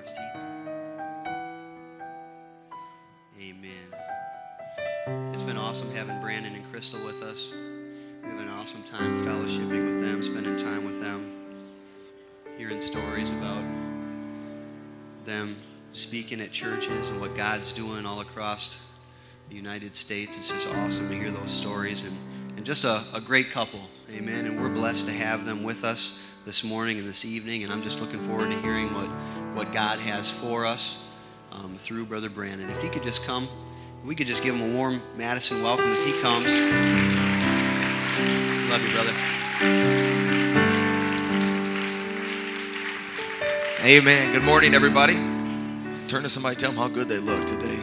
our seats. Amen. It's been awesome having Brandon and Crystal with us. We have an awesome time fellowshipping with them, spending time with them, hearing stories about them speaking at churches and what God's doing all across the United States. It's just awesome to hear those stories, and just a great couple. Amen. And we're blessed to have them with us this morning and this evening, and I'm just looking forward to hearing what God has for us through Brother Brandon. If he could just come, we could just give him a warm Madison welcome as he comes. Love you, brother. Amen. Good morning, everybody. Turn to somebody, tell them how good they look today.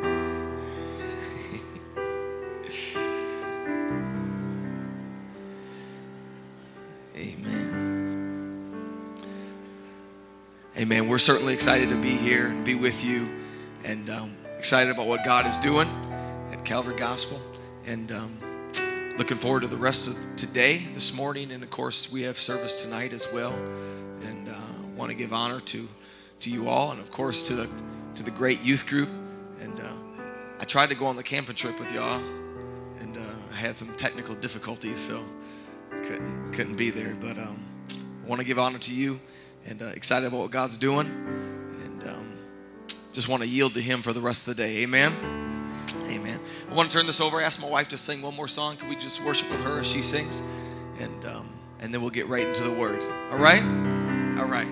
Amen. We're certainly excited to be here and be with you, and excited about what God is doing at Calvary Gospel, and looking forward to the rest of today, this morning, and of course we have service tonight as well. And want to give honor to you all, and of course to the great youth group. And I tried to go on the camping trip with y'all, and I had some technical difficulties, so couldn't be there. But I want to give honor to you. And excited about what God's doing. And just want to yield to Him for the rest of the day. Amen? Amen. I want to turn this over. Ask my wife to sing one more song. Can we just worship with her as she sings? And then we'll get right into the Word. All right? All right.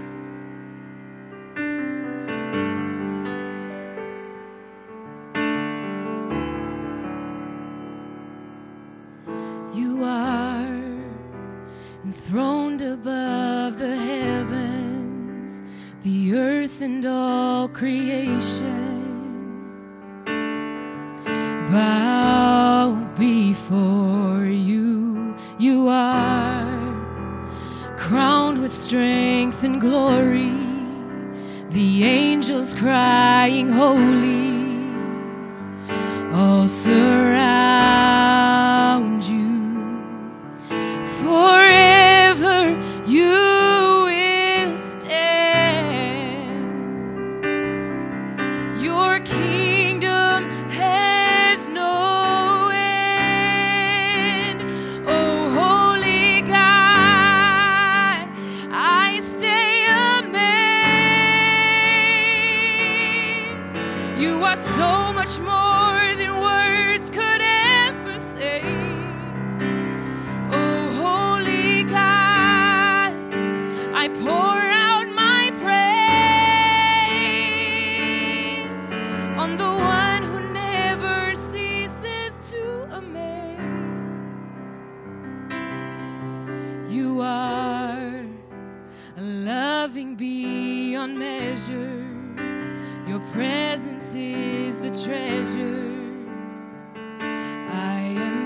You are enthroned above the heavens, the earth and all creation bow before you. You are crowned with strength and glory, the angels crying holy, all surround you. Forever you will stand. Your kingdom has no end. Oh, holy God, I stay amazed. You are so much more than words could ever say. I pour out my praise on the one who never ceases to amaze. You are a loving beyond measure. Your presence is the treasure I am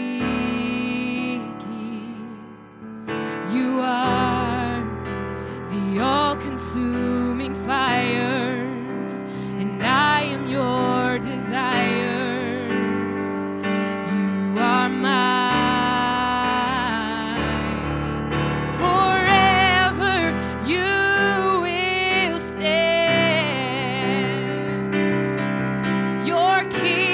seeking. You are the all-consuming fire, and I am your desire. You are mine. Forever you will stand. Your King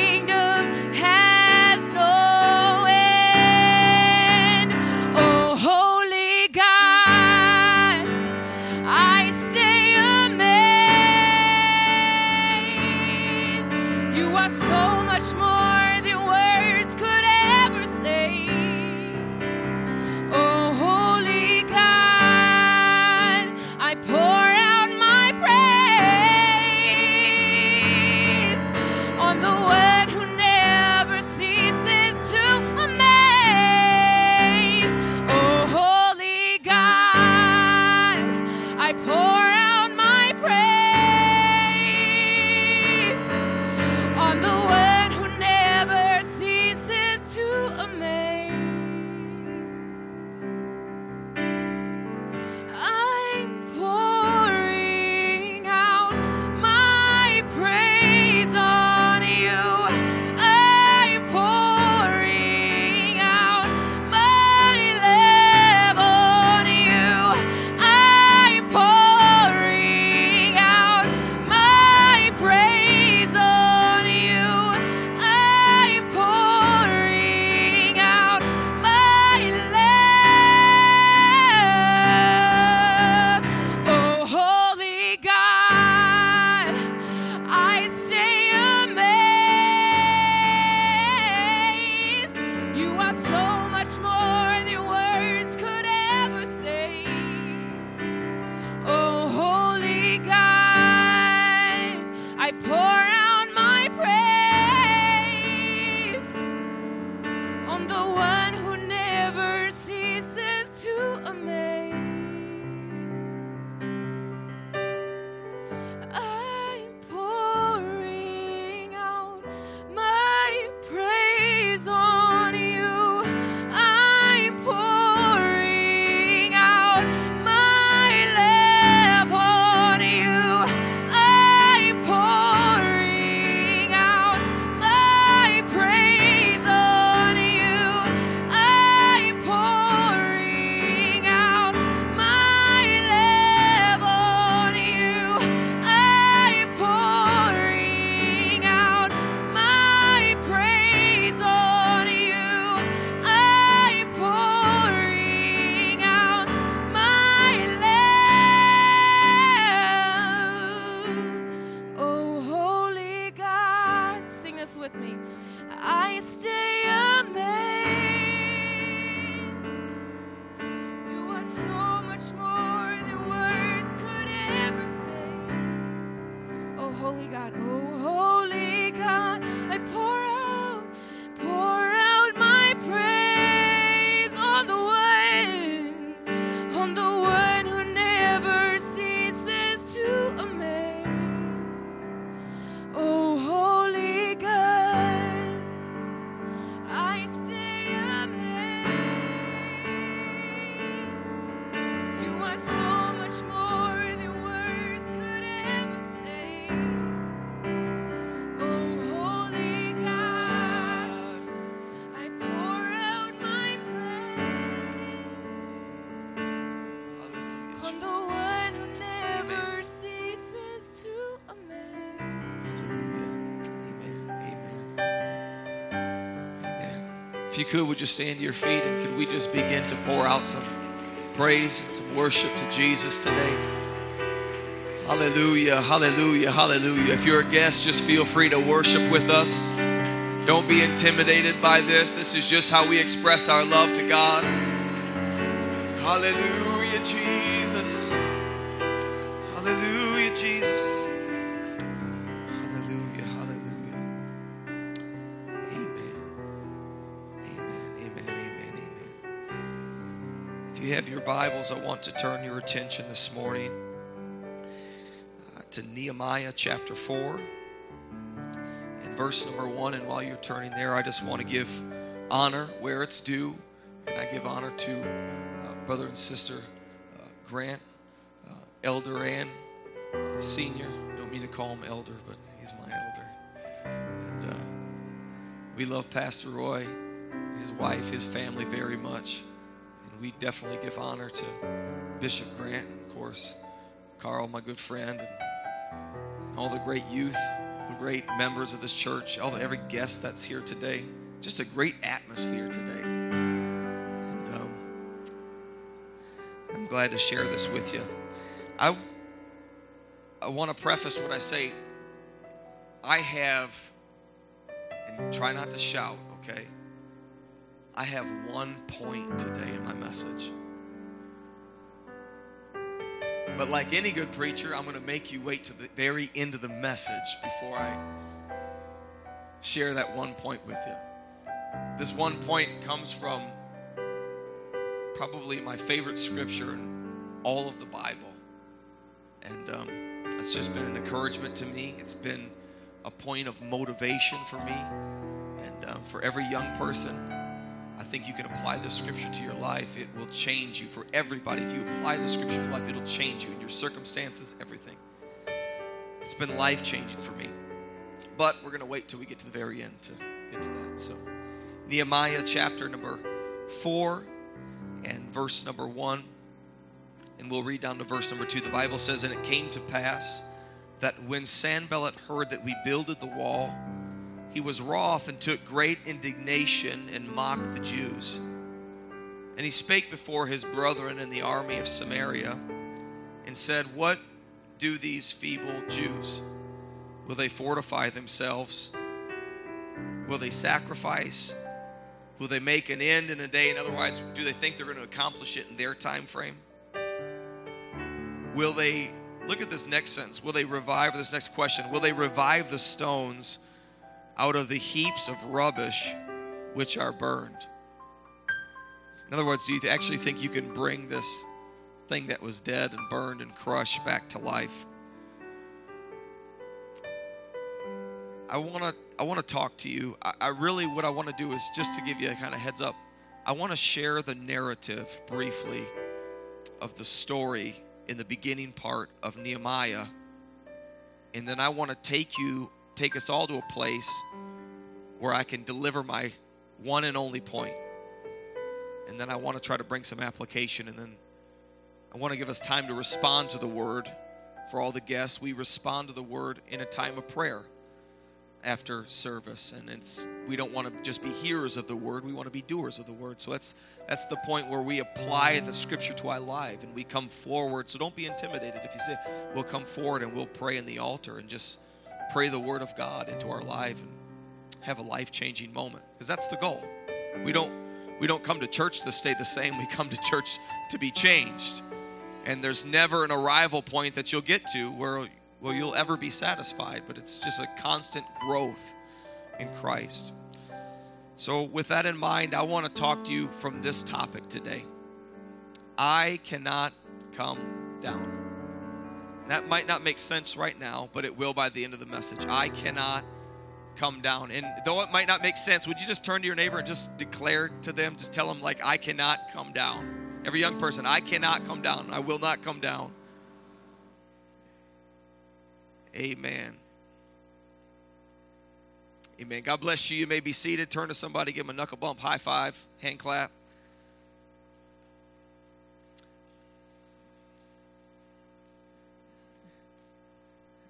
If you could, would you stand to your feet and could we just begin to pour out some praise and some worship to Jesus today? Hallelujah, hallelujah, hallelujah. If you're a guest, just feel free to worship with us. Don't be intimidated by this. This is just how we express our love to God. Hallelujah, Jesus. Hallelujah, Jesus. Hallelujah, hallelujah. Amen. Amen, amen, amen, amen. If you have your Bibles, I want to turn your attention this morning to Nehemiah chapter 4 and verse number 1. And while you're turning there, I just want to give honor where it's due. And I give honor to brother and sister Grant, Elder Ann, Senior. I don't mean to call him Elder, but he's my elder. And we love Pastor Roy, his wife, his family very much. And we definitely give honor to Bishop Grant, and of course, Carl, my good friend, and all the great youth, the great members of this church, every guest that's here today. Just a great atmosphere today. And I'm glad to share this with you. I want to preface what I say. I have, and try not to shout, okay? I have one point today in my message. But like any good preacher, I'm going to make you wait to the very end of the message before I share that one point with you. This one point comes from probably my favorite scripture in all of the Bible. And it's just been an encouragement to me. It's been a point of motivation for me. And for every young person, I think you can apply this scripture to your life. It will change you. For everybody, if you apply the scripture to your life, it'll change you in your circumstances, everything. It's been life-changing for me. But we're going to wait till we get to the very end to get to that. So, Nehemiah chapter number 4 and verse number 1. And we'll read down to verse number 2. The Bible says, "And it came to pass that when Sanballat heard that we builded the wall, he was wroth and took great indignation and mocked the Jews. And he spake before his brethren in the army of Samaria and said, What do these feeble Jews? Will they fortify themselves? Will they sacrifice? Will they make an end in a day? In other words, do they think they're going to accomplish it in their time frame? Will they, look at this next sentence, will they revive, this next question, will they revive the stones out of the heaps of rubbish which are burned? In other words, do you actually think you can bring this thing that was dead and burned and crushed back to life? I want to talk to you. I really, what I want to do is just to give you a kind of heads up. I want to share the narrative briefly of the story in the beginning part of Nehemiah. And then I want to take us all to a place where I can deliver my one and only point. And then I want to try to bring some application. And then I want to give us time to respond to the word. For all the guests, we respond to the word in a time of prayer after service. And we don't want to just be hearers of the word. We want to be doers of the word. So that's the point where we apply the scripture to our life and we come forward. So don't be intimidated. If you say, we'll come forward and we'll pray in the altar and just pray the word of God into our life and have a life-changing moment. Because that's the goal. We don't come to church to stay the same. We come to church to be changed. And there's never an arrival point that you'll get to where you'll ever be satisfied. But it's just a constant growth in Christ. So with that in mind, I want to talk to you from this topic today. I cannot come down. That might not make sense right now, but it will by the end of the message. I cannot come down. And though it might not make sense, would you just turn to your neighbor and just declare to them, just tell them like, I cannot come down. Every young person, I cannot come down. I will not come down. Amen. Amen. God bless you. You may be seated. Turn to somebody, give them a knuckle bump, high five, hand clap.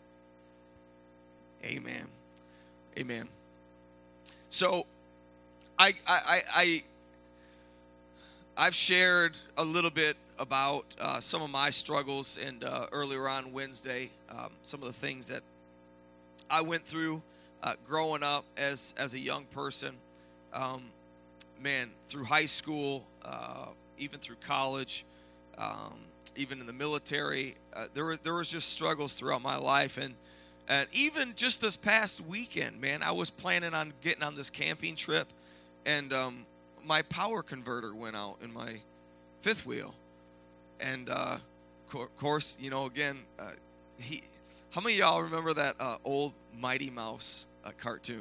Amen. Amen. So, I've shared a little bit about some of my struggles, and earlier on Wednesday, some of the things that I went through growing up as a young person. Through high school, even through college, even in the military, there was just struggles throughout my life, and even just this past weekend, man, I was planning on getting on this camping trip, and my power converter went out in my fifth wheel, and of course, again, how many of y'all remember that old Mighty Mouse cartoon?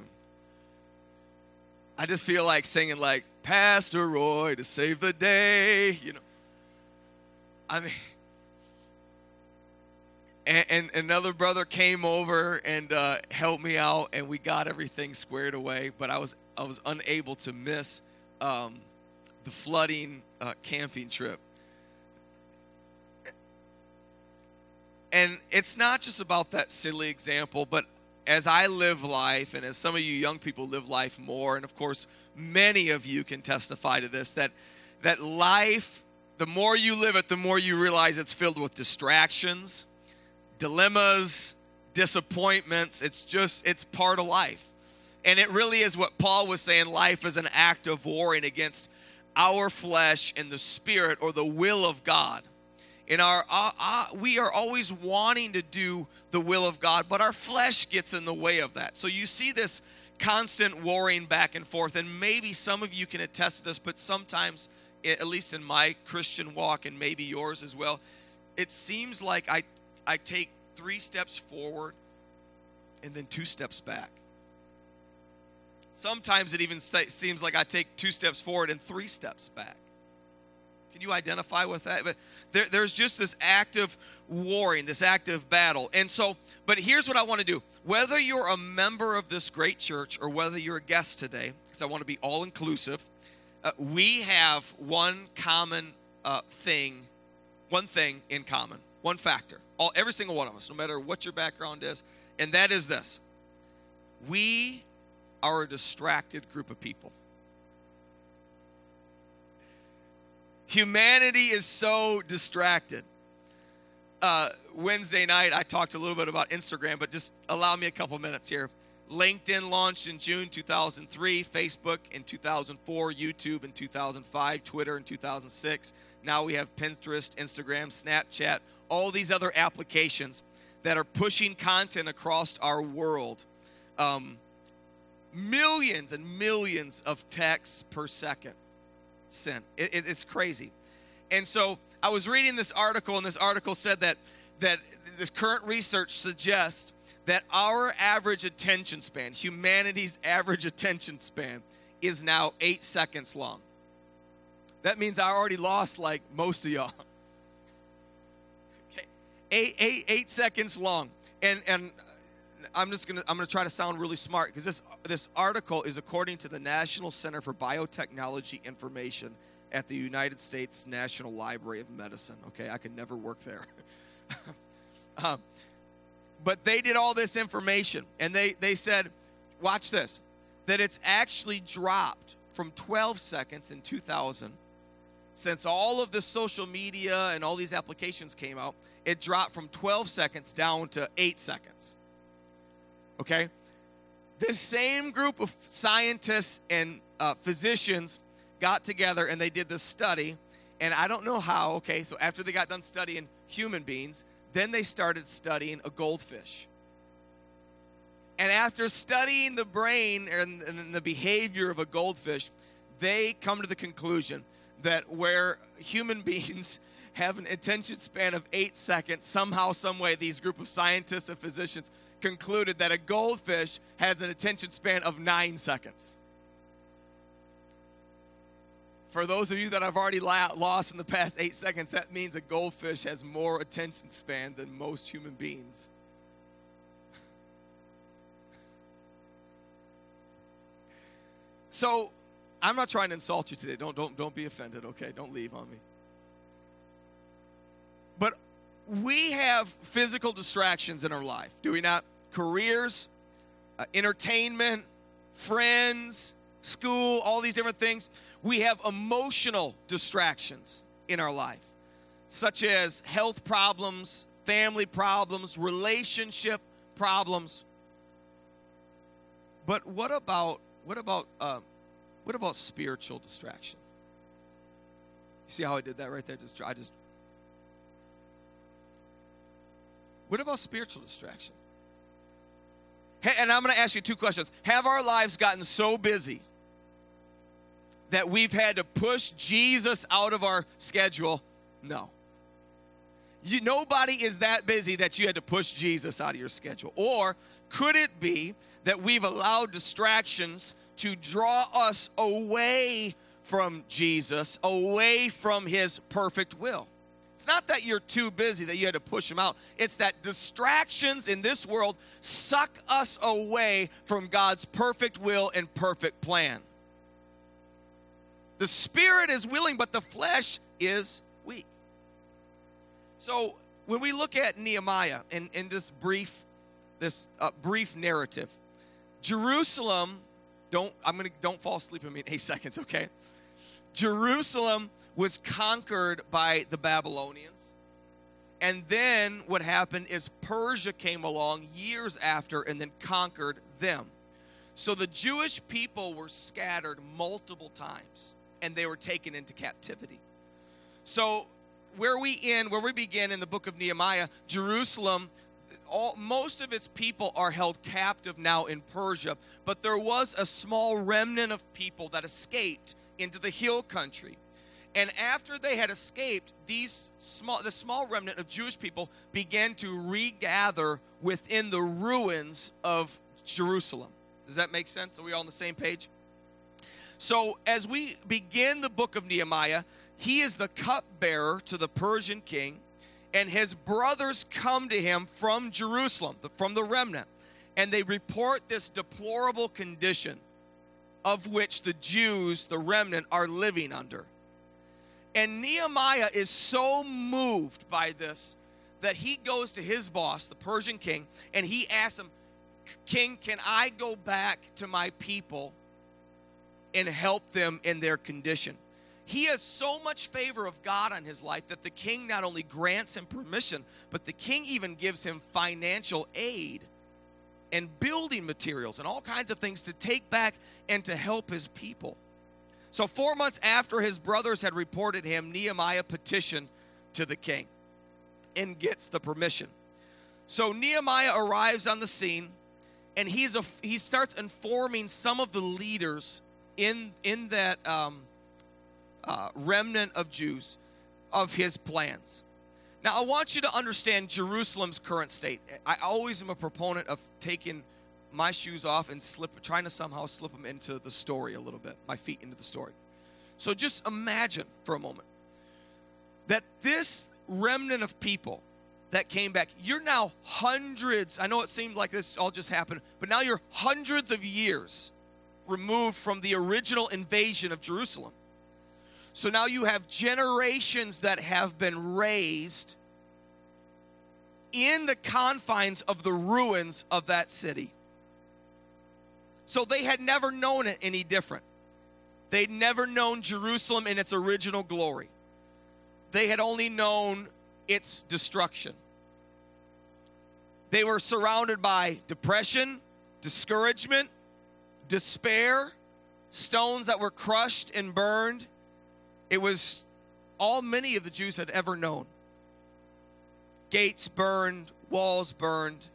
I just feel like singing like Pastor Roy to save the day, I mean, and another brother came over and helped me out, and we got everything squared away. But I was unable to miss the flooding camping trip. And it's not just about that silly example, but as I live life, and as some of you young people live life more, and of course many of you can testify to this, that life, the more you live it, the more you realize it's filled with distractions, dilemmas, disappointments. It's part of life. And it really is what Paul was saying, life is an act of warring against our flesh and the spirit, or the will of God. We are always wanting to do the will of God, but our flesh gets in the way of that. So you see this constant warring back and forth, and maybe some of you can attest to this, but sometimes, at least in my Christian walk, and maybe yours as well, it seems like I take 3 steps forward and then 2 steps back. Sometimes it even seems like I take 2 steps forward and 3 steps back. Can you identify with that? But there's just this active warring, this active battle. And so, but here's what I want to do. Whether you're a member of this great church or whether you're a guest today, because I want to be all-inclusive, we have one common thing in common, one factor. Every single one of us, no matter what your background is, and that is this. We are a distracted group of people. Humanity is so distracted. Wednesday night, I talked a little bit about Instagram, but just allow me a couple minutes here. LinkedIn launched in June 2003, Facebook in 2004, YouTube in 2005, Twitter in 2006. Now we have Pinterest, Instagram, Snapchat, all these other applications that are pushing content across our world. Millions and millions of texts per second sent. It's crazy. And so I was reading this article, and this article said that this current research suggests that our average attention span, humanity's average attention span, is now 8 seconds long. That means I already lost like most of y'all. Okay, 8 seconds long, and I'm gonna try to sound really smart, because this article is according to the National Center for Biotechnology Information at the United States National Library of Medicine. Okay, I could never work there. But they did all this information, and they said, watch this, that it's actually dropped from 12 seconds in 2000. Since all of this social media and all these applications came out, it dropped from 12 seconds down to 8 seconds. Okay? This same group of scientists and physicians got together, and they did this study, and I don't know how. Okay, so after they got done studying human beings, then they started studying a goldfish. And after studying the brain and the behavior of a goldfish, they come to the conclusion that where human beings have an attention span of 8 seconds, somehow, some way, these group of scientists and physicians concluded that a goldfish has an attention span of 9 seconds. For those of you that I've already lost in the past 8 seconds, that means a goldfish has more attention span than most human beings. So, I'm not trying to insult you today. Don't be offended, okay? Don't leave on me. But we have physical distractions in our life, do we not? Careers, entertainment, friends, school, all these different things. We have emotional distractions in our life, such as health problems, family problems, relationship problems. But what about spiritual distraction? You see how I did that right there? What about spiritual distraction? And I'm going to ask you two questions. Have our lives gotten so busy that we've had to push Jesus out of our schedule? No. Nobody is that busy that you had to push Jesus out of your schedule. Or could it be that we've allowed distractions to draw us away from Jesus, away from his perfect will? It's not that you're too busy that you had to push him out. It's that distractions in this world suck us away from God's perfect will and perfect plan. The spirit is willing, but the flesh is weak. So when we look at Nehemiah in this brief narrative, Jerusalem, don't fall asleep on me in 8 seconds, okay? Jerusalem was conquered by the Babylonians. And then what happened is Persia came along years after and then conquered them. So the Jewish people were scattered multiple times and they were taken into captivity. So where we begin in the book of Nehemiah, Jerusalem, most of its people are held captive now in Persia, but there was a small remnant of people that escaped into the hill country. And after they had escaped, the small remnant of Jewish people began to regather within the ruins of Jerusalem. Does that make sense? Are we all on the same page? So as we begin the book of Nehemiah, he is the cupbearer to the Persian king, and his brothers come to him from Jerusalem, from the remnant, and they report this deplorable condition of which the Jews, the remnant, are living under. And Nehemiah is so moved by this that he goes to his boss, the Persian king, and he asks him, "King, can I go back to my people and help them in their condition?" He has so much favor of God on his life that the king not only grants him permission, but the king even gives him financial aid and building materials and all kinds of things to take back and to help his people. So 4 months after his brothers had reported him, Nehemiah petitioned to the king and gets the permission. So Nehemiah arrives on the scene, and he starts informing some of the leaders in that remnant of Jews of his plans. Now, I want you to understand Jerusalem's current state. I always am a proponent of taking my shoes off and trying to somehow slip them into the story a little bit, my feet into the story. So just imagine for a moment that this remnant of people that came back, you're now hundreds, I know it seemed like this all just happened, but now you're hundreds of years removed from the original invasion of Jerusalem. So now you have generations that have been raised in the confines of the ruins of that city. So they had never known it any different. They'd never known Jerusalem in its original glory. They had only known its destruction. They were surrounded by depression, discouragement, despair, stones that were crushed and burned. It was all many of the Jews had ever known. Gates burned, walls burned.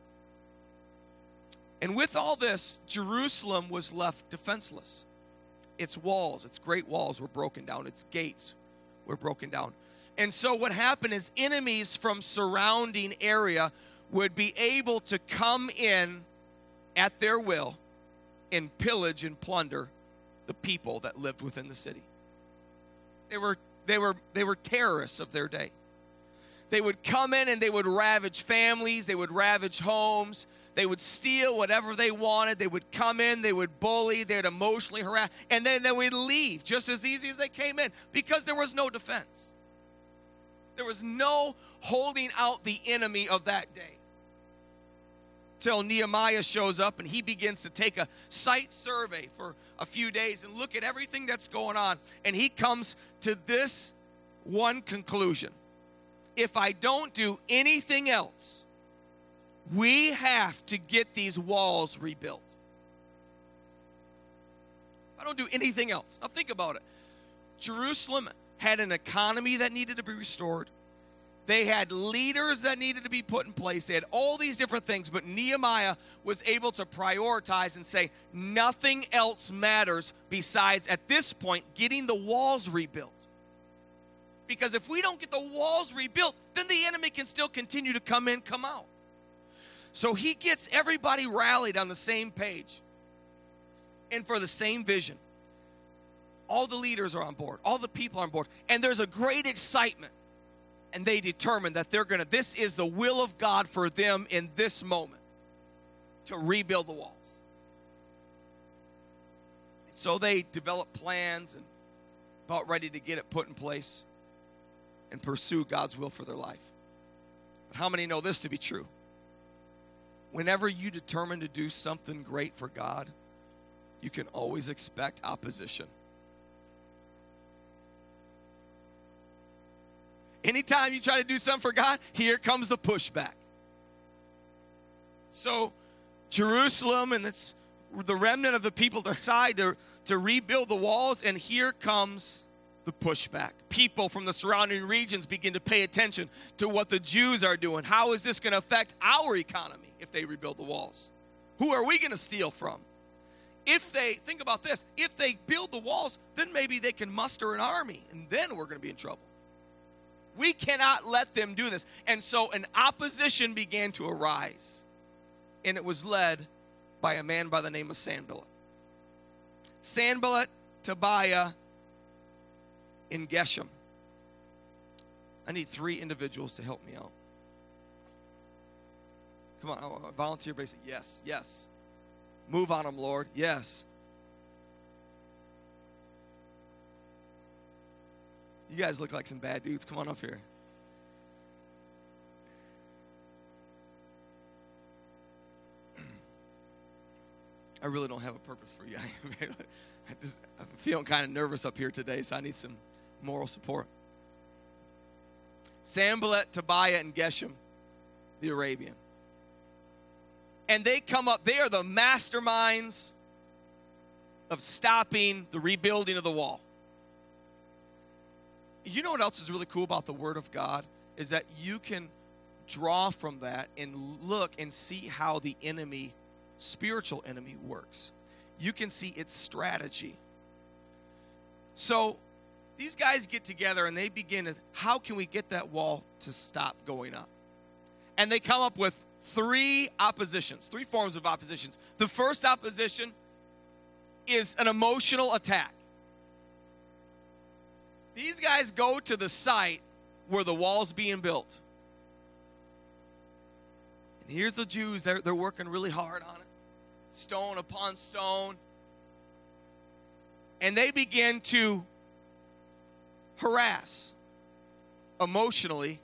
And with all this, Jerusalem was left defenseless. Its walls, its great walls were broken down. Its gates were broken down. And so what happened is enemies from surrounding area would be able to come in at their will and pillage and plunder the people that lived within the city. They were terrorists of their day. They would come in and they would ravage families, they would ravage homes, they would steal whatever they wanted, they would come in, they would bully, they would emotionally harass, and then they would leave just as easy as they came in because there was no defense. There was no holding out the enemy of that day. till Nehemiah shows up and he begins to take a site survey for a few days and look at everything that's going on. And he comes to this one conclusion. If I don't do anything else, we have to get these walls rebuilt. If I don't do anything else. Now think about it. Jerusalem had an economy that needed to be restored. They had leaders that needed to be put in place. They had all these different things, but Nehemiah was able to prioritize and say, nothing else matters besides, at this point, getting the walls rebuilt. Because if we don't get the walls rebuilt, then the enemy can still continue to come in, come out. So he gets everybody rallied on the same page and for the same vision. All the leaders are on board. All the people are on board. And there's a great excitement. And they determine that this is the will of God for them in this moment, to rebuild the walls. And so they develop plans and about ready to get it put in place and pursue God's will for their life. But how many know this to be true? Whenever you determine to do something great for God, you can always expect opposition. Anytime you try to do something for God, here comes the pushback. So Jerusalem and it's the remnant of the people decide to rebuild the walls, and here comes the pushback. People from the surrounding regions begin to pay attention to what the Jews are doing. How is this going to affect our economy if they rebuild the walls? Who are we going to steal from? Think about this, if they build the walls, then maybe they can muster an army, and then we're going to be in trouble. We cannot let them do this. And so an opposition began to arise. And it was led by a man by the name of Sanballat. Sanballat, Tobiah, and Geshem. I need 3 individuals to help me out. Come on, volunteer base. Yes, yes. Move on them, Lord. Yes. You guys look like some bad dudes. Come on up here. I really don't have a purpose for you. I'm feeling kind of nervous up here today, so I need some moral support. Sanballat, Tobiah, and Geshem, the Arabian. And they come up, they are the masterminds of stopping the rebuilding of the wall. You know what else is really cool about the Word of God? Is that you can draw from that and look and see how the enemy, spiritual enemy, works. You can see its strategy. So these guys get together and they begin to, how can we get that wall to stop going up? And they come up with 3 oppositions, 3 forms of oppositions. The first opposition is an emotional attack. These guys go to the site where the wall's being built. And here's the Jews, they're working really hard on it. Stone upon stone. And they begin to harass emotionally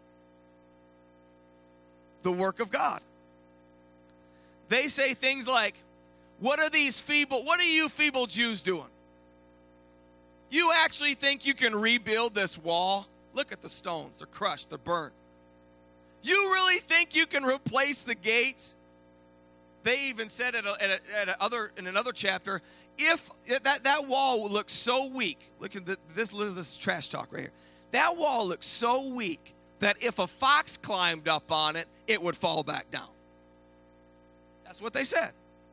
the work of God. They say things like, what are you feeble Jews doing? You actually think you can rebuild this wall? Look at the stones. They're crushed. They're burnt. You really think you can replace the gates? They even said in another chapter, if that wall looks so weak, look at this trash talk right here. That wall looks so weak that if a fox climbed up on it, it would fall back down. That's what they said.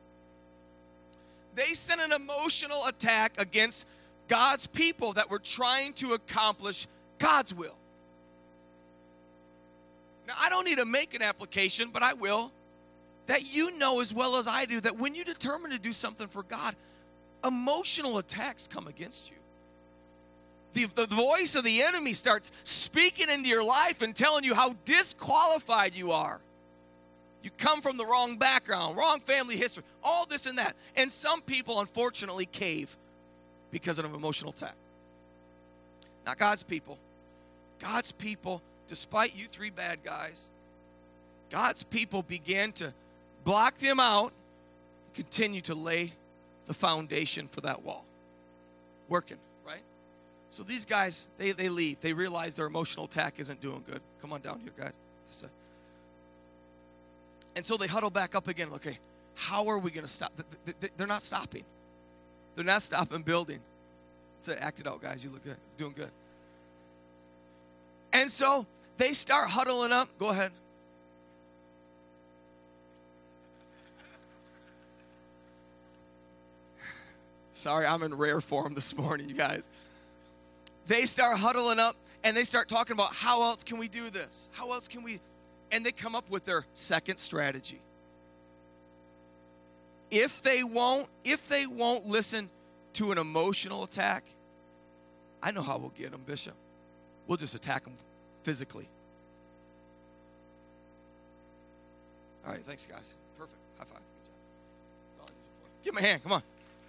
They sent an emotional attack against God's people that were trying to accomplish God's will. Now, I don't need to make an application, but I will. That you know as well as I do that when you determine to do something for God, emotional attacks come against you. The voice of the enemy starts speaking into your life and telling you how disqualified you are. You come from the wrong background, wrong family history, all this and that. And some people, unfortunately, cave because of an emotional attack. Not God's people. God's people, despite you 3 bad guys, God's people began to block them out, continue to lay the foundation for that wall. Working, right? So these guys, they leave. They realize their emotional attack isn't doing good. Come on down here, guys. And so they huddle back up again. Okay, how are we going to stop? They're not stopping. They're not stopping building. So act it out, guys. You look good. Doing good. And so they start huddling up. Go ahead. Sorry, I'm in rare form this morning, you guys. They start huddling up, and they start talking about how else can we do this? How else can we? And they come up with their second strategy. If they won't listen to an emotional attack, I know how we'll get them, Bishop. We'll just attack them physically. All right, thanks, guys. Perfect. High five. Good job. That's all I need you for. Give me a hand. Come on.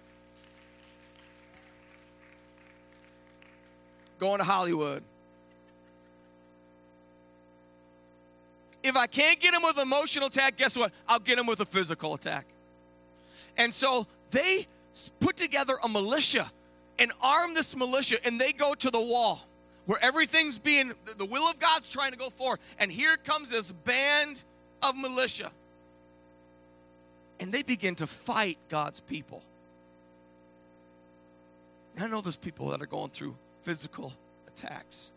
Going to Hollywood. If I can't get him with an emotional attack, guess what? I'll get him with a physical attack. And so they put together a militia and arm this militia, and they go to the wall where everything's being, the will of God's trying to go forward. And here comes this band of militia. And they begin to fight God's people. And I know there's people that are going through physical attacks.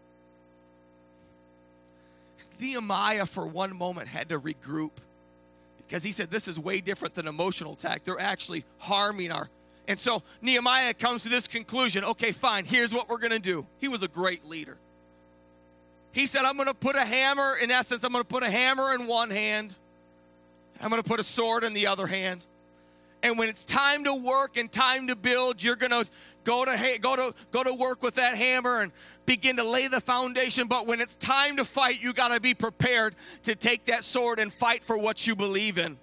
Nehemiah, for one moment, had to regroup because he said, this is way different than emotional attack. They're actually harming our. And so Nehemiah comes to this conclusion. Okay, fine, here's what we're going to do. He was a great leader. He said, I'm going to put a hammer, in essence, I'm going to put a hammer in one hand. I'm going to put a sword in the other hand. And when it's time to work and time to build, you're going to go to work with that hammer and begin to lay the foundation. But when it's time to fight, you got to be prepared to take that sword and fight for what you believe in.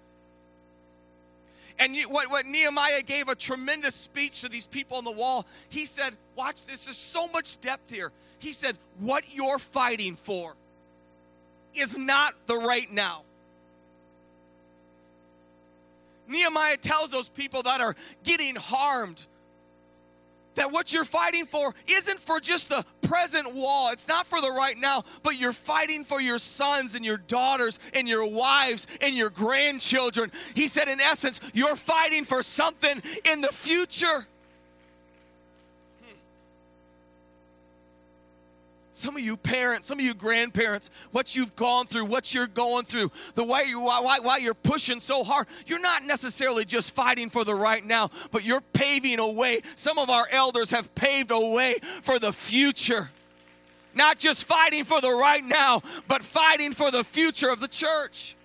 And what Nehemiah gave a tremendous speech to these people on the wall. He said, watch this, there's so much depth here. He said, what you're fighting for is not the right now. Nehemiah tells those people that are getting harmed that what you're fighting for isn't for just the present wall. It's not for the right now, but you're fighting for your sons and your daughters and your wives and your grandchildren. He said, in essence, you're fighting for something in the future. Some of you parents, some of you grandparents, what you've gone through, what you're going through, the way why you're pushing so hard, you're not necessarily just fighting for the right now, but you're paving a way. Some of our elders have paved a way for the future. Not just fighting for the right now, but fighting for the future of the church.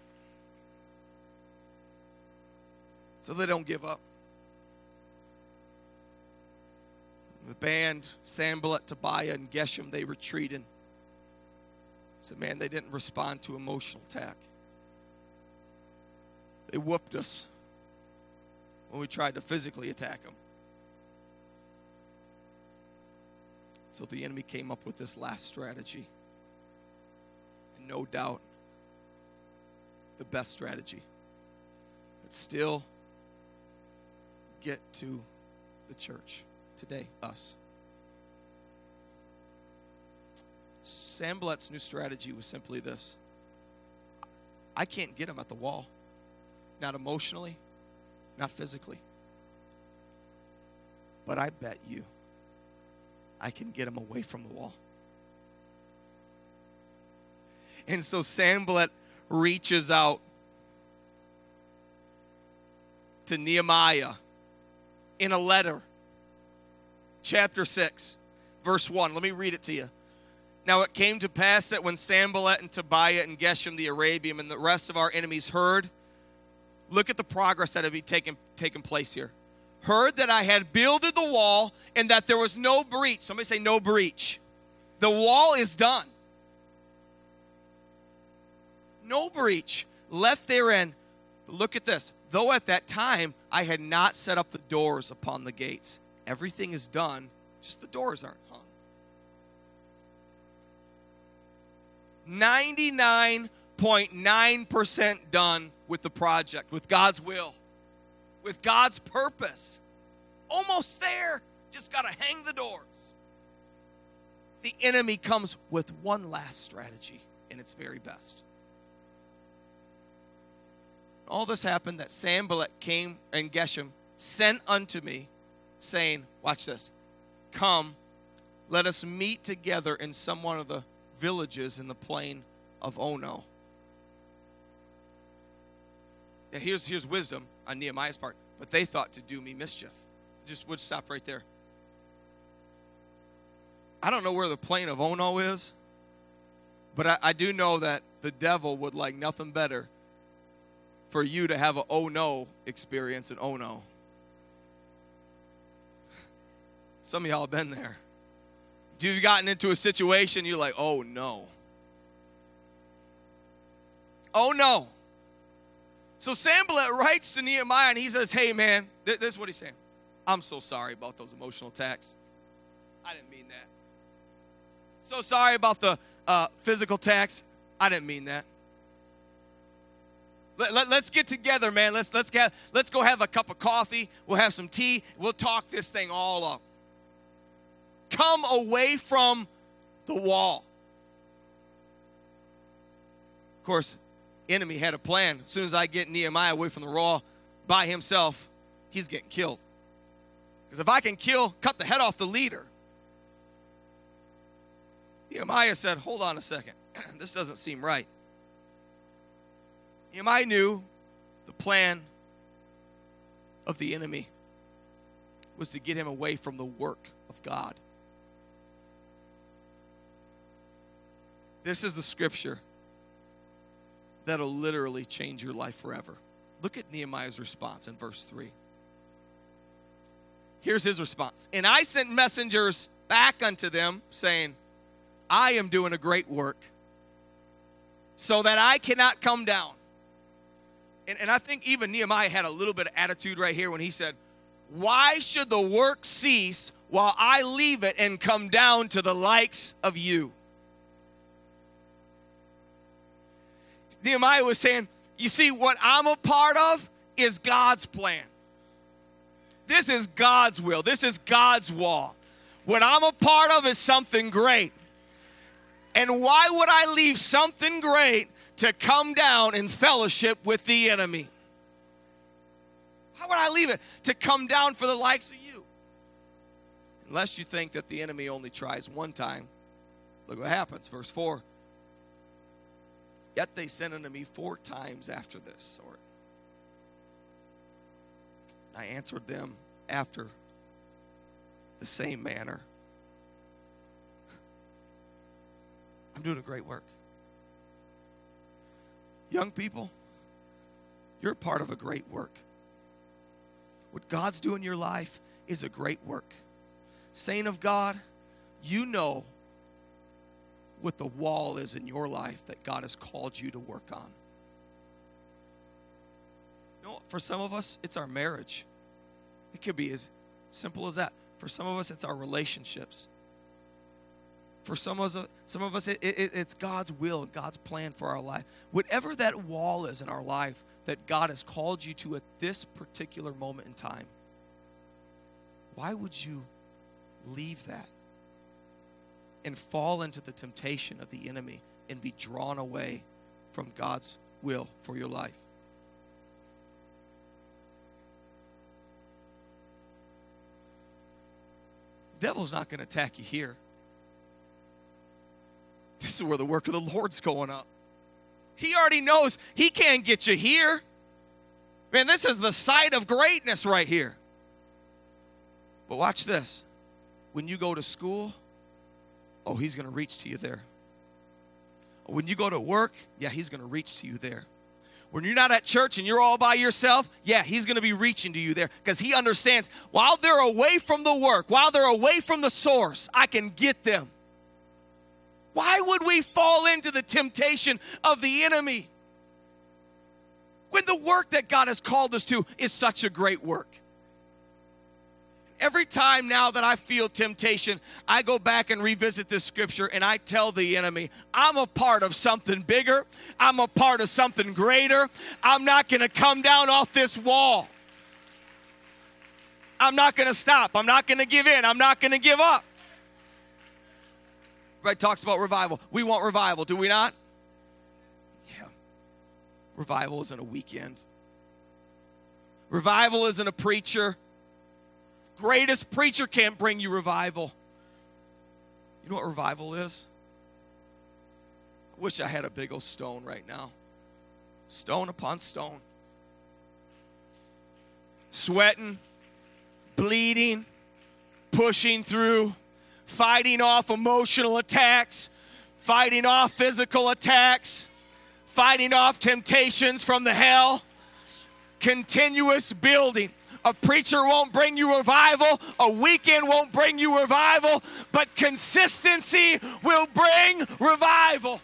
So they don't give up. The band, Sanballat, Tobiah, and Geshem, they retreated. So, man, they didn't respond to emotional attack. They whooped us when we tried to physically attack them. So the enemy came up with this last strategy. And no doubt, the best strategy. But still get to the church. Today, us. Sanballat's new strategy was simply this. I can't get him at the wall. Not emotionally, not physically. But I bet you I can get him away from the wall. And so Sanballat reaches out to Nehemiah in a letter. Chapter 6, verse 1. Let me read it to you. Now it came to pass that when Sanballat and Tobiah and Geshem the Arabian and the rest of our enemies heard, look at the progress that had been taken place here. Heard that I had builded the wall and that there was no breach. Somebody say no breach. The wall is done. No breach left therein. But look at this. Though at that time I had not set up the doors upon the gates. Everything is done, just the doors aren't hung. 99 99.9% done with the project, with God's will, with God's purpose. Almost there. Just got to hang the doors. The enemy comes with one last strategy, and it's very best. All this happened that Sanballat came and Geshem sent unto me, saying, watch this, come, let us meet together in some one of the villages in the plain of Ono. Now here's wisdom on Nehemiah's part, but they thought to do me mischief. Just would stop right there. I don't know where the plain of Ono is, but I do know that the devil would like nothing better for you to have an oh no experience in Ono. Some of y'all have been there. You've gotten into a situation, you're like, oh no. Oh no. So Sanballat writes to Nehemiah and he says, hey man, this is what he's saying. I'm so sorry about those emotional attacks. I didn't mean that. So sorry about the physical attacks. I didn't mean that. Let's get together, man. Let's go have a cup of coffee. We'll have some tea. We'll talk this thing all up. Come away from the wall. Of course, enemy had a plan. As soon as I get Nehemiah away from the wall by himself, he's getting killed. Because if I can cut the head off the leader. Nehemiah said, hold on a second. This doesn't seem right. Nehemiah knew the plan of the enemy was to get him away from the work of God. This is the scripture that'll literally change your life forever. Look at Nehemiah's response in verse 3. Here's his response. And I sent messengers back unto them, saying, I am doing a great work, so that I cannot come down. And I think even Nehemiah had a little bit of attitude right here when he said, why should the work cease while I leave it and come down to the likes of you? Nehemiah was saying, you see, what I'm a part of is God's plan. This is God's will. This is God's wall. What I'm a part of is something great. And why would I leave something great to come down in fellowship with the enemy? How would I leave it to come down for the likes of you? Unless you think that the enemy only tries one time. Look what happens, verse 4. Yet they sent unto me 4 times after this sort. I answered them after the same manner. I'm doing a great work. Young people, you're part of a great work. What God's doing in your life is a great work. Saint of God, you know what the wall is in your life that God has called you to work on. You know, for some of us, it's our marriage. It could be as simple as that. For some of us, it's our relationships. For some of us, it's God's will, God's plan for our life. Whatever that wall is in our life that God has called you to at this particular moment in time, why would you leave that and fall into the temptation of the enemy and be drawn away from God's will for your life? The devil's not going to attack you here. This is where the work of the Lord's going up. He already knows he can't get you here. Man, this is the site of greatness right here. But watch this. When you go to school, oh, he's going to reach to you there. When you go to work, yeah, he's going to reach to you there. When you're not at church and you're all by yourself, yeah, he's going to be reaching to you there because he understands while they're away from the work, while they're away from the source, I can get them. Why would we fall into the temptation of the enemy when the work that God has called us to is such a great work? every time now that I feel temptation, I go back and revisit this scripture and I tell the enemy, I'm a part of something bigger. I'm a part of something greater. I'm not going to come down off this wall. I'm not going to stop. I'm not going to give in. I'm not going to give up. Everybody talks about revival. We want revival, do we not? Yeah. Revival isn't a weekend. Revival isn't a preacher. Greatest preacher can't bring you revival. You know what revival is? I wish I had a big old stone right now. Stone upon stone. Sweating, bleeding, pushing through, fighting off emotional attacks, fighting off physical attacks, fighting off temptations from the hell, continuous building. A preacher won't bring you revival, a weekend won't bring you revival, but consistency will bring revival.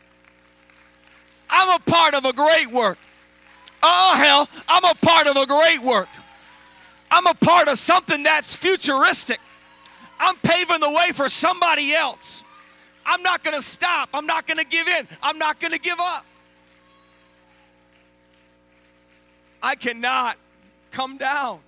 I'm a part of a great work. Oh, hell, I'm a part of a great work. I'm a part of something that's futuristic. I'm paving the way for somebody else. I'm not going to stop. I'm not going to give in. I'm not going to give up. I cannot come down.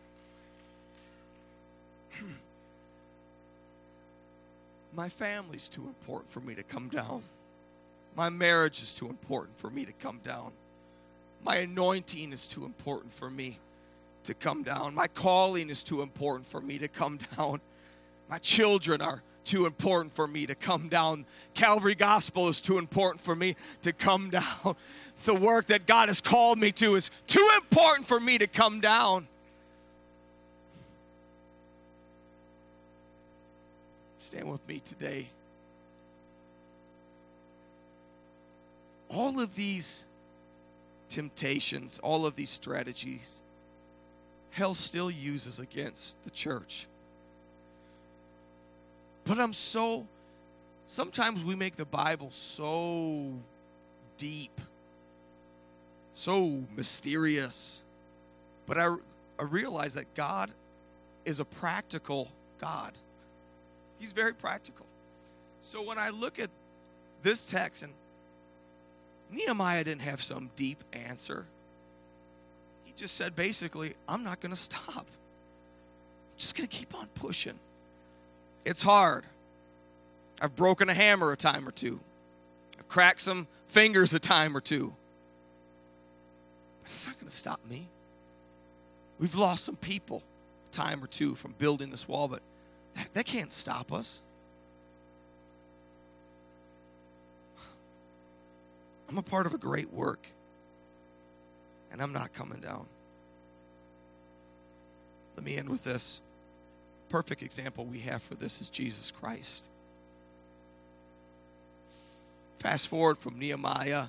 My family's too important for me to come down. My marriage is too important for me to come down. My anointing is too important for me to come down. My calling is too important for me to come down. My children are too important for me to come down. Calvary Gospel is too important for me to come down. The work that God has called me to is too important for me to come down. Stand with me today. All of these temptations, all of these strategies, hell still uses against the church. But sometimes we make the Bible so deep, so mysterious. But I realize that God is a practical God. He's very practical. So when I look at this text, and Nehemiah didn't have some deep answer. He just said basically, I'm not going to stop. I'm just going to keep on pushing. It's hard. I've broken a hammer a time or two. I've cracked some fingers a time or two. But it's not going to stop me. We've lost some people a time or two from building this wall, but that can't stop us. I'm a part of a great work, and I'm not coming down. Let me end with this. Perfect example we have for this is Jesus Christ. Fast forward from Nehemiah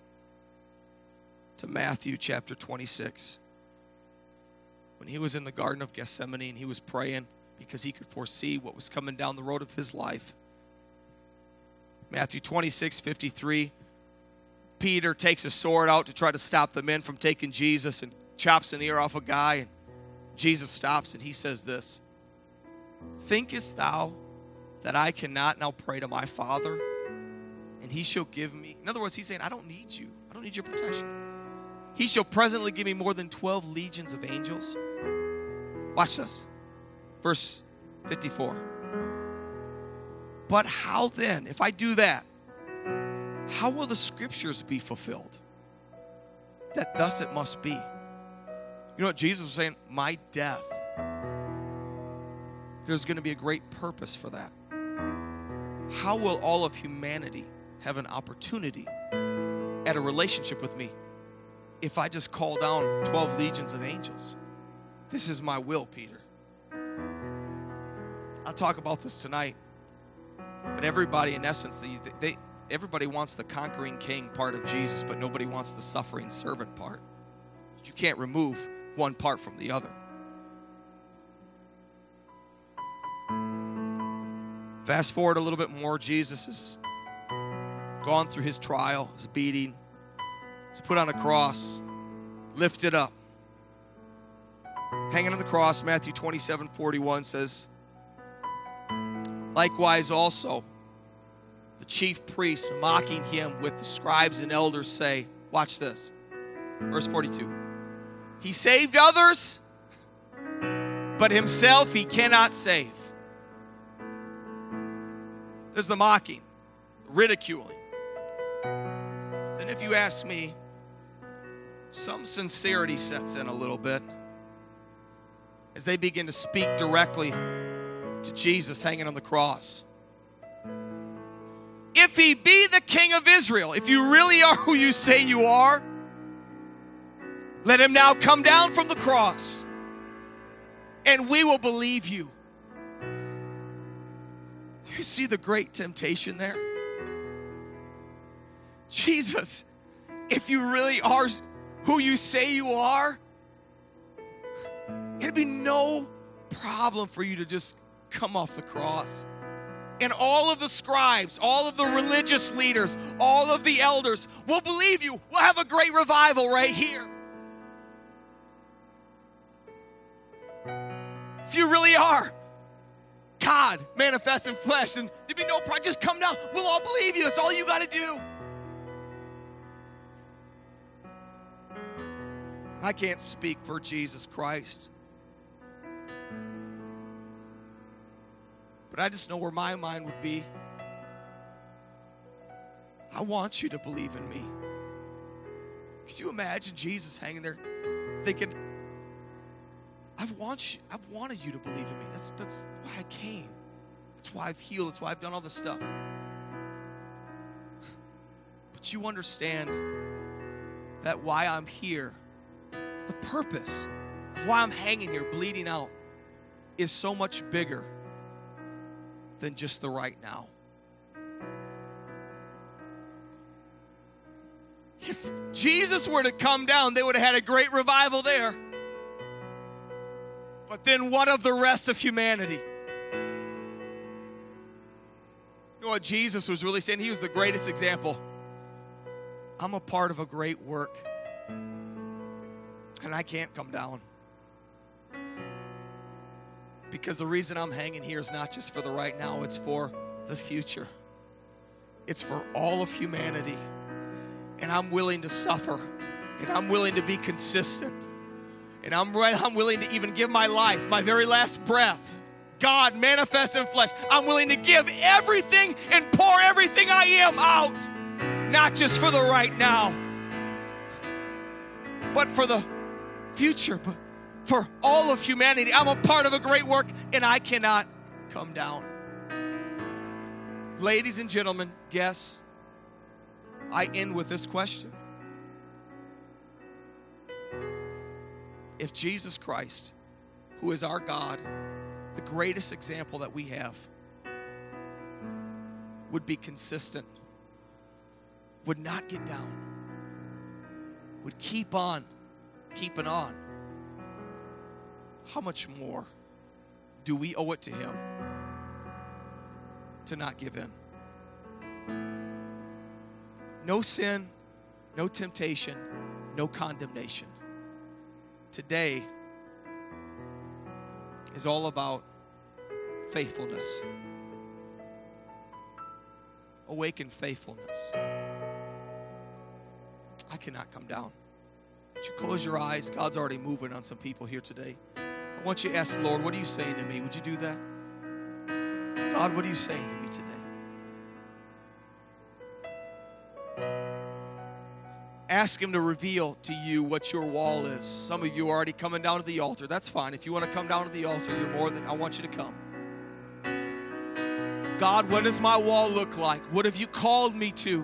to Matthew chapter 26. When he was in the Garden of Gethsemane and he was praying because he could foresee what was coming down the road of his life. Matthew 26:53. Peter takes a sword out to try to stop the men from taking Jesus and chops an ear off a guy. And Jesus stops and he says this, thinkest thou that I cannot now pray to my Father and he shall give me? In other words, he's saying, I don't need you. I don't need your protection. He shall presently give me more than 12 legions of angels. Watch this. Verse 54. But how then, if I do that, how will the scriptures be fulfilled? That thus it must be. You know what Jesus was saying? My death. There's going to be a great purpose for that. How will all of humanity have an opportunity at a relationship with me if I just call down 12 legions of angels? This is my will, Peter. I'll talk about this tonight. But everybody, in essence, everybody wants the conquering king part of Jesus, but nobody wants the suffering servant part. You can't remove one part from the other. Fast forward a little bit more. Jesus has gone through his trial, his beating. He's put on a cross, lifted up. hanging on the cross. Matthew 27:41 says, likewise also, the chief priests, mocking him with the scribes and elders, say, watch this, verse 42, he saved others, but himself he cannot save. There's the mocking, the ridiculing. Then if you ask me, some sincerity sets in a little bit as they begin to speak directly to Jesus hanging on the cross. If he be the King of Israel, if you really are who you say you are, let him now come down from the cross, and we will believe you. You see the great temptation there? Jesus, if you really are who you say you are, it'd be no problem for you to just come off the cross. And all of the scribes, all of the religious leaders, all of the elders will believe you. We'll have a great revival right here. If you really are God manifest in flesh, and there'd be no problem. Just come down. We'll all believe you. That's all you got to do. I can't speak for Jesus Christ, but I just know where my mind would be. I want you to believe in me. Could you imagine Jesus hanging there thinking, I've wanted you to believe in me. That's why I came. That's why I've healed. That's why I've done all this stuff. But you understand that why I'm here, the purpose of why I'm hanging here bleeding out, is so much bigger than just the right now. If Jesus were to come down, they would have had a great revival there. But then what of the rest of humanity? You know what Jesus was really saying? He was the greatest example. I'm a part of a great work, and I can't come down. Because the reason I'm hanging here is not just for the right now, it's for the future. It's for all of humanity. And I'm willing to suffer, and I'm willing to be consistent, and I'm willing to even give my life, my very last breath, God manifest in flesh. I'm willing to give everything and pour everything I am out, not just for the right now, but for the future, but for all of humanity. I'm a part of a great work, and I cannot come down. Ladies and gentlemen, guests, I end with this question. If Jesus Christ, who is our God, the greatest example that we have, would be consistent, would not get down, would keep on keeping on, how much more do we owe it to him to not give in? No sin, no temptation, no condemnation. Today is all about faithfulness. Awaken faithfulness. I cannot come down. Would you close your eyes? God's already moving on some people here today. I want you to ask the Lord, what are you saying to me? Would you do that? God, what are you saying to me today? Ask him to reveal to you what your wall is. Some of you are already coming down to the altar. That's fine. If you want to come down to the altar, you're more than, I want you to come. God, what does my wall look like? What have you called me to?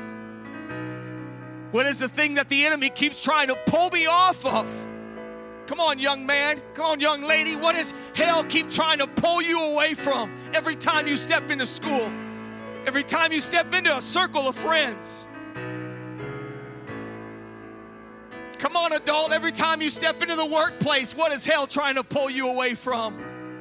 What is the thing that the enemy keeps trying to pull me off of? Come on, young man. Come on, young lady. What does hell keep trying to pull you away from every time you step into school? Every time you step into a circle of friends? Come on, adult, every time you step into the workplace, what is hell trying to pull you away from?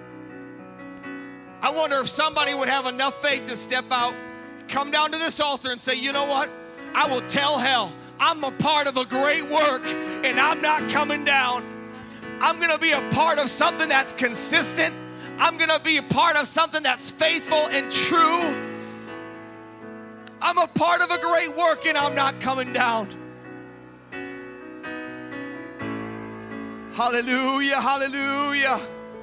I wonder if somebody would have enough faith to step out, come down to this altar and say, you know what? I will tell hell I'm a part of a great work and I'm not coming down. I'm going to be a part of something that's consistent. I'm going to be a part of something that's faithful and true. I'm a part of a great work, and I'm not coming down. Hallelujah, hallelujah.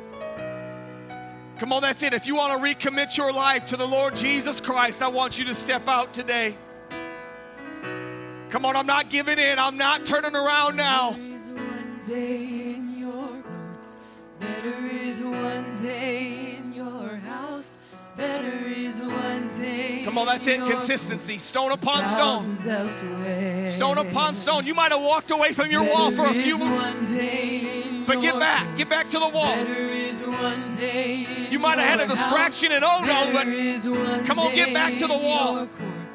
Come on, that's it. If you want to recommit your life to the Lord Jesus Christ, I want you to step out today. Come on, I'm not giving in. I'm not turning around now. Better is one day in your courts. Better is one day in your house. Better is one day. Come on, that's it. Consistency. Stone upon stone. Stone upon stone. You might have walked away from your wall for a few minutes, but get back. Get back to the wall. You might have had a distraction and oh no, but come on, get back to the wall.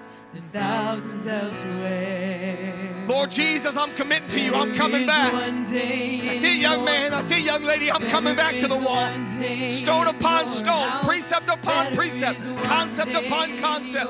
Lord Jesus, I'm committing to you. I'm coming back. That's it, young man. That's it, young lady. I'm coming back to the wall. Stone upon stone, precept upon precept, concept upon concept.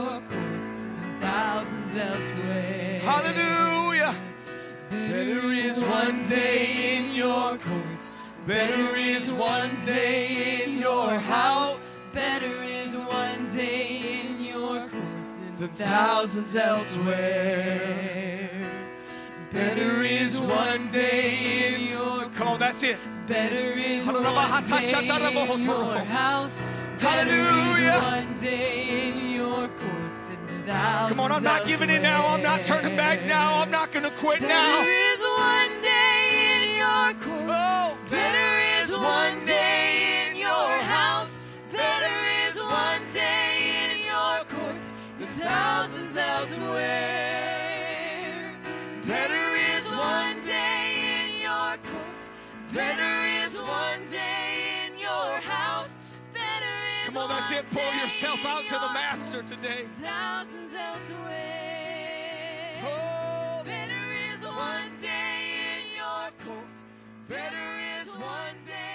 Hallelujah. Better is one day in your courts. Better is one day in your house. Better is one day in your courts than thousands elsewhere. Better is one day in your. Come on, that's it. Better is one day in your house. Hallelujah. One day in your course than thousands. Come on, I'm not giving in now. I'm not turning back now. I'm not going to quit now. Better is one day in your course. Oh, better is one day in your house. Better is one day in your courts than thousands elsewhere. Better is one day in your courts. Better is one day in your house. Better is. Come on, that's it. Pour yourself out to the Master today. Thousands elsewhere. Oh, better is one day in your courts. Better is one day.